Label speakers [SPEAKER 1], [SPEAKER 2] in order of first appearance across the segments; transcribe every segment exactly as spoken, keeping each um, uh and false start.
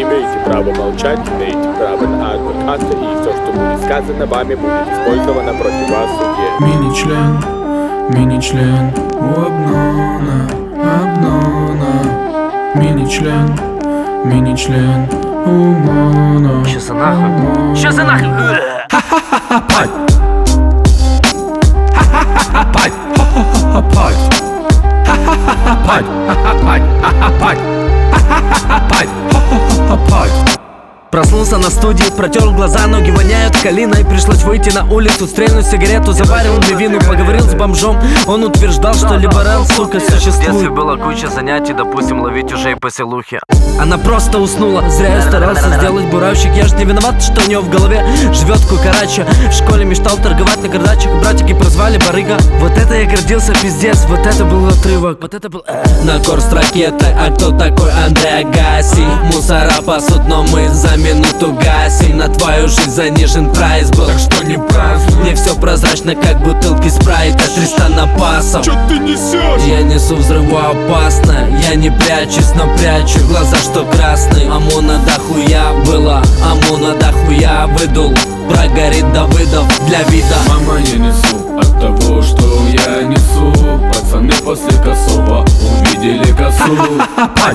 [SPEAKER 1] имеете право молчать, имеете право на адвоката, и все, что будет сказано вами, будет использовано против вас в суде.
[SPEAKER 2] Мини-член, мини-член у обнона, обнона. Мини-член, мини-член у моно.
[SPEAKER 3] Чё за нахуй? Чё за нахуй?
[SPEAKER 2] Ха-ха-ха-ха, пать! Ха-ха-ха-ха, пать! Ха-ха-ха-ха, пать! Ха-ха-ха-ха, пать! Ха-ха-ха-пать! Ха-ха-пать! Ха-ха-ха-ха, пать! Ха-ха-ха-ха, пать!
[SPEAKER 3] Проснулся на студии, протер глаза, ноги воняют калиной. Пришлось выйти на улицу, стрельнуть сигарету, заварил мне вину, поговорил с бомжом. Он утверждал, что либерал, сука, существует. В детстве была куча занятий, допустим, ловить уже и по селухе. Она просто уснула, зря я старался сделать буравчик. Я ж не виноват, что у нее в голове живет кукарача. В школе мечтал торговать на кардачах, братики прозвали барыга. Вот это я гордился, пиздец, вот это был отрывок. Вот это был... На корс ракеты, а кто такой Андрей Агаси? Мусора пасут, но мы за минуту гасим. На твою жизнь занижен прайс был,
[SPEAKER 2] Так что не празднуй.
[SPEAKER 3] мне все прозрачно, как бутылки спрайта, триста напасов.
[SPEAKER 2] Чё ты несешь?
[SPEAKER 3] Я несу взрывоопасно, я не прячусь, но прячу глаза, что красные. Амуна дохуя была, Амуна дохуя выдул. Прогорит Давыдов для вида.
[SPEAKER 2] Мама, я несу от того, что я несу. Пацаны после косого увидели косу. Ха-ха-ха-пать!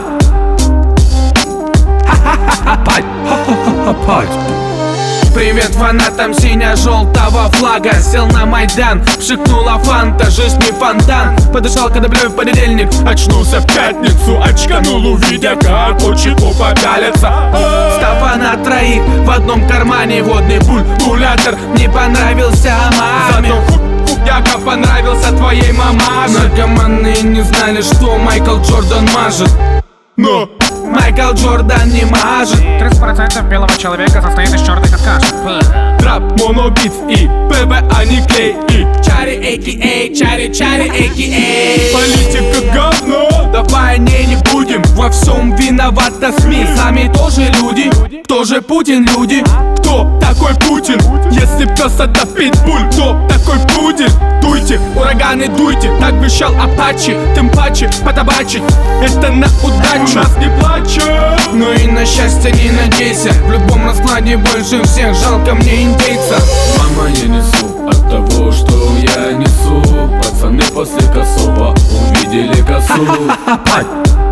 [SPEAKER 2] Ха-ха-ха-пать! Ха-ха-ха-пать!
[SPEAKER 4] Привет фанатам синя-желтого флага. Сел на Майдан, пшикнула фанта. Жизнь не фонтан. Подышал, когда блюй в понедельник. Очнулся в пятницу, очканул, увидя, как учеку попялится. Стафа на троих, в одном кармане водный бульбулятор. Не понравился маме, Яко понравился твоей мамаше. Наркоманы не знали, что Майкл Джордан мажет, но Майкл Джордан не мажет.
[SPEAKER 5] тридцать процентов белого человека состоит из черных какашек.
[SPEAKER 4] Трап, монобит и ПВА не клей. И Чари, а.к.а. Чари, Чари, а.к.а. Политика говно, давай не, не будем. Во всем виновата СМИ. Сами тоже люди, кто же Путин, люди? Кто такой Путин? Если пес это питбуль, кто такой пудель? Дуйте, ураганы, дуйте, так вещал Апачи. Тем паче потабачить, это на удачу. Нас не плачут, но и на счастье не надейся. В любом раскладе больше всех жалко мне индейца.
[SPEAKER 2] Мама, я несу от того, что я несу. Пацаны после косого увидели косу. Ха-ха-ха-пать!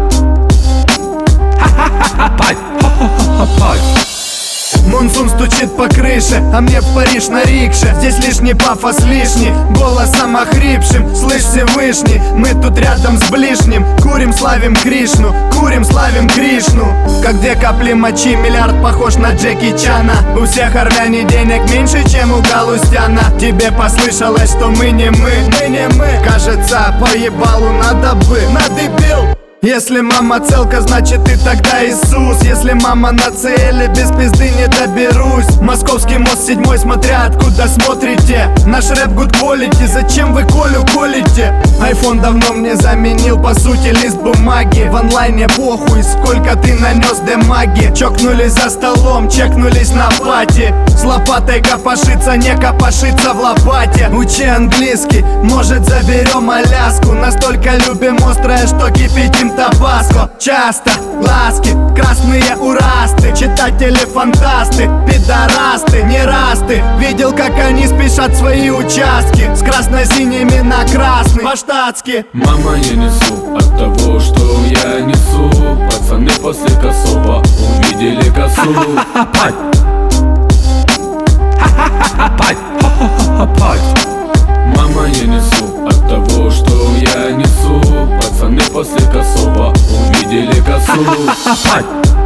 [SPEAKER 2] Ха-ха-ха-пать! Ха-ха-ха-пать!
[SPEAKER 6] Монсун стучит по крыше, а мне в Париж на рикше. Здесь лишний пафос, лишний голосом охрипшим. Слышь, Всевышний, мы тут рядом с ближним. Курим, славим Кришну, курим, славим Кришну. Как две капли мочи, миллиард похож на Джеки Чана. У всех армяне денег меньше, чем у Галустяна. Тебе послышалось, что мы не мы, мы не мы. Кажется, по ебалу надо бы, надыбил. Если мама целка, значит ты тогда Иисус. Если мама на цели, без пизды не доберусь. Московский мост седьмой, смотря откуда смотрите. Наш рэп good quality, зачем вы Колю колите? Айфон давно мне заменил, по сути, лист бумаги. В онлайне похуй, сколько ты нанес демаги. Чокнулись за столом, чекнулись на пати. С лопатой копошиться, не копошиться в лопате. Учи английский, может заберем Аляску. Настолько любим острое, что кипятим табаско. Часто глазки, красные урасты. Читатели фантасты, пидорасты, не раз ты видел, как они спешат свои участки. С красно-синими на красный, по-штатски.
[SPEAKER 2] Мама, я несу от того, что я несу. Пацаны после косого увидели косу. Ха-ха-ха-пать! Ха-ха-ха-пать! Ха-ха-ха-пать! Мама, я несу от того, что я несу. Пацаны после косого увидели косу. Ха-ха-ха-пать!